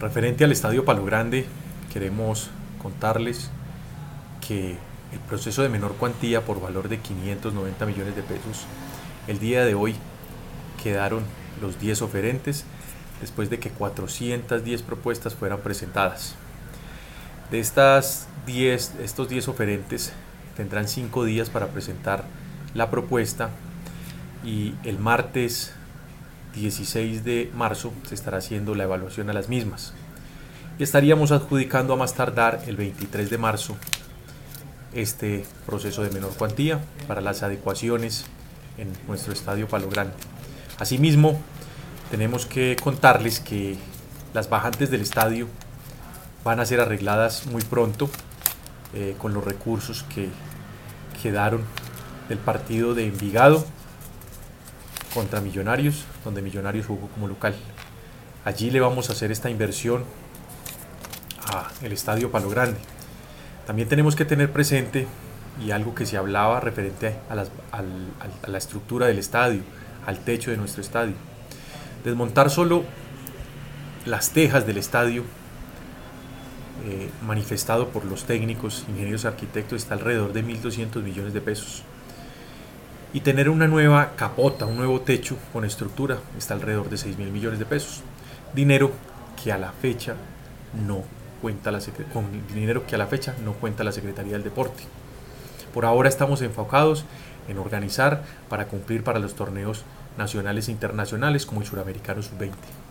Referente al Estadio Palo Grande, queremos contarles que el proceso de menor cuantía por valor de 590 millones de pesos, el día de hoy quedaron los 10 oferentes después de que 410 propuestas fueran presentadas. De estos 10 oferentes tendrán 5 días para presentar la propuesta y el martes 16 de marzo se estará haciendo la evaluación a las mismas y estaríamos adjudicando a más tardar el 23 de marzo este proceso de menor cuantía para las adecuaciones en nuestro estadio Palo Grande. Asimismo, tenemos que contarles que las bajantes del estadio van a ser arregladas muy pronto con los recursos que quedaron del partido de Envigado contra Millonarios, donde Millonarios jugó como local. Allí le vamos a hacer esta inversión al Estadio Palo Grande. También tenemos que tener presente, y algo que se hablaba referente a la estructura del estadio, al techo de nuestro estadio, desmontar solo las tejas del estadio, manifestado por los técnicos, ingenieros, arquitectos, está alrededor de 1.200 millones de pesos. Y tener una nueva capota, un nuevo techo con estructura, está alrededor de 6.000 millones de pesos. Dinero que a la fecha no cuenta la Secretaría del Deporte. Por ahora estamos enfocados en organizar para cumplir para los torneos nacionales e internacionales como el Suramericano Sub-20.